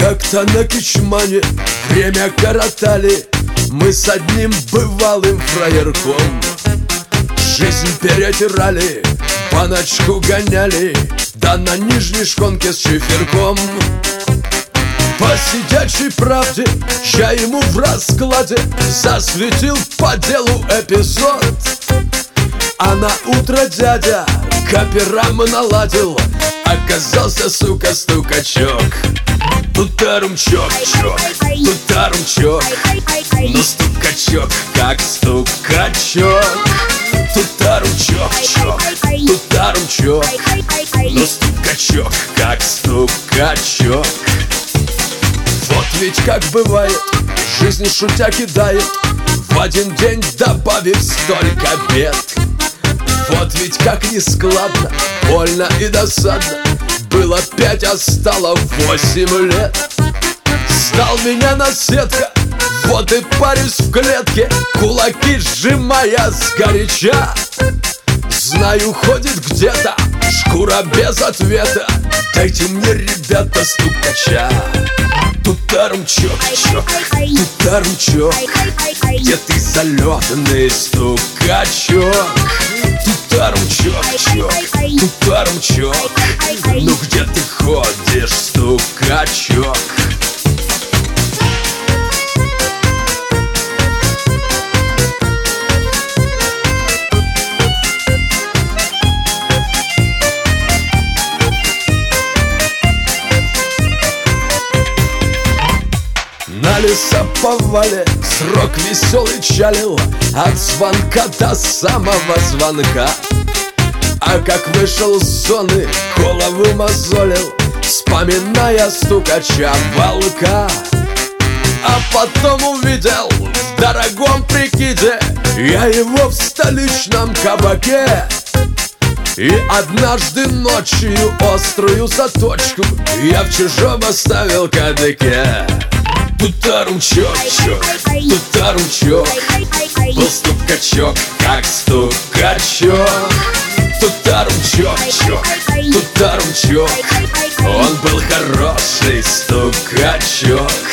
Как-то на Кичмане время коротали мы с одним бывалым фраерком. Жизнь перетирали, по ночку гоняли, да на нижней шконке с чиферком. По сидячей правде я ему в раскладе засветил по делу эпизод. А на утро дядя каперам наладил, оказался, сука, стукачок. Тутарум-чок-чок, тутарум-чок, ну стукачок, как стукачок. Тутарум-чок-чок, тутарум-чок, ну стукачок, как стукачок. Вот ведь как бывает, жизнь шутя кидает, в один день добавив столько бед. Вот ведь как нескладно, больно и досадно, было 5, а стало 8 лет. Стал меня наседка, вот и парюсь в клетке, кулаки сжимая сгоряча. Знаю, ходит где-то шкура без ответа, дайте мне, ребята, стукача. Тутарум-чок-чок, тутарум-чок, где ты, залетный стукачок? Тутарум-чок-чок, тутарум-чок, ну где ты ходишь, стукачок? На лесоповале срок веселый чалил, от звонка до самого звонка. А как вышел с зоны, голову мозолил, вспоминая стукача волка. А потом увидел в дорогом прикиде я его в столичном кабаке. И однажды ночью острую заточку я в чужом оставил кадыке. Тутарум-чок-чок, тутарум-чок, был стукачок, как стукачок. Тутарум-чок-чок, тутарум-чок, он был хороший стукачок.